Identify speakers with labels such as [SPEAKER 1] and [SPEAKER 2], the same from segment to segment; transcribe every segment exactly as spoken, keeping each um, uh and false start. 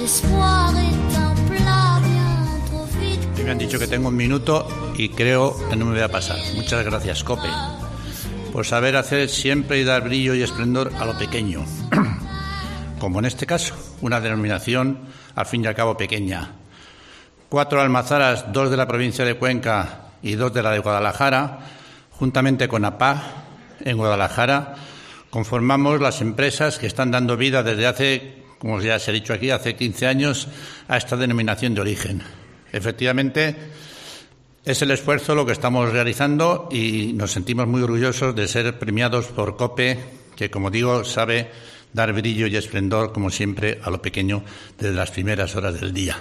[SPEAKER 1] Me han dicho que tengo un minuto y creo que no me voy a pasar. Muchas gracias, COPE, por saber hacer siempre y dar brillo y esplendor a lo pequeño, como en este caso, una denominación al fin y al cabo pequeña. Cuatro almazaras, dos de la provincia de Cuenca y dos de la de Guadalajara, juntamente con A P A en Guadalajara, conformamos las empresas que están dando vida desde hace, como ya se ha dicho aquí, hace quince años a esta denominación de origen. Efectivamente, es el esfuerzo lo que estamos realizando y nos sentimos muy orgullosos de ser premiados por COPE, que, como digo, sabe dar brillo y esplendor, como siempre, a lo pequeño desde las primeras horas del día.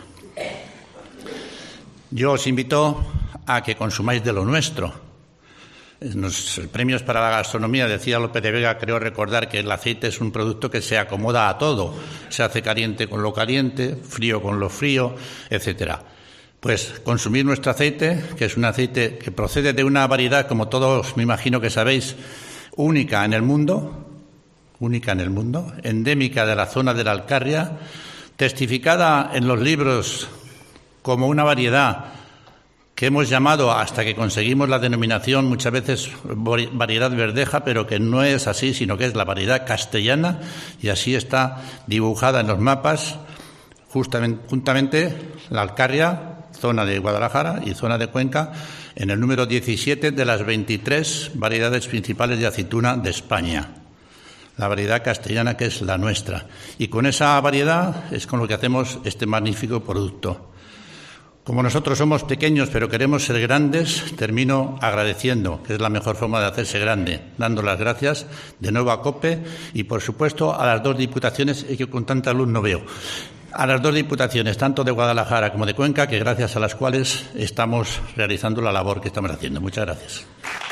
[SPEAKER 1] Yo os invito a que consumáis de lo nuestro. Los premios para la gastronomía, decía López de Vega, creo recordar que el aceite es un producto que se acomoda a todo. Se hace caliente con lo caliente, frío con lo frío, etcétera. Pues consumir nuestro aceite, que es un aceite que procede de una variedad, como todos me imagino que sabéis, única en el mundo, única en el mundo, endémica de la zona de la Alcarria, testificada en los libros como una variedad que hemos llamado, hasta que conseguimos la denominación, muchas veces variedad verdeja, pero que no es así, sino que es la variedad castellana, y así está dibujada en los mapas, justamente, juntamente la Alcarria, zona de Guadalajara y zona de Cuenca, en el número diecisiete de las veintitrés variedades principales de aceituna de España. La variedad castellana, que es la nuestra. Y con esa variedad es con lo que hacemos este magnífico producto. Como nosotros somos pequeños pero queremos ser grandes, termino agradeciendo, que es la mejor forma de hacerse grande, dando las gracias de nuevo a COPE y, por supuesto, a las dos diputaciones que con tanta luz no veo. A las dos diputaciones, tanto de Guadalajara como de Cuenca, que gracias a las cuales estamos realizando la labor que estamos haciendo. Muchas gracias.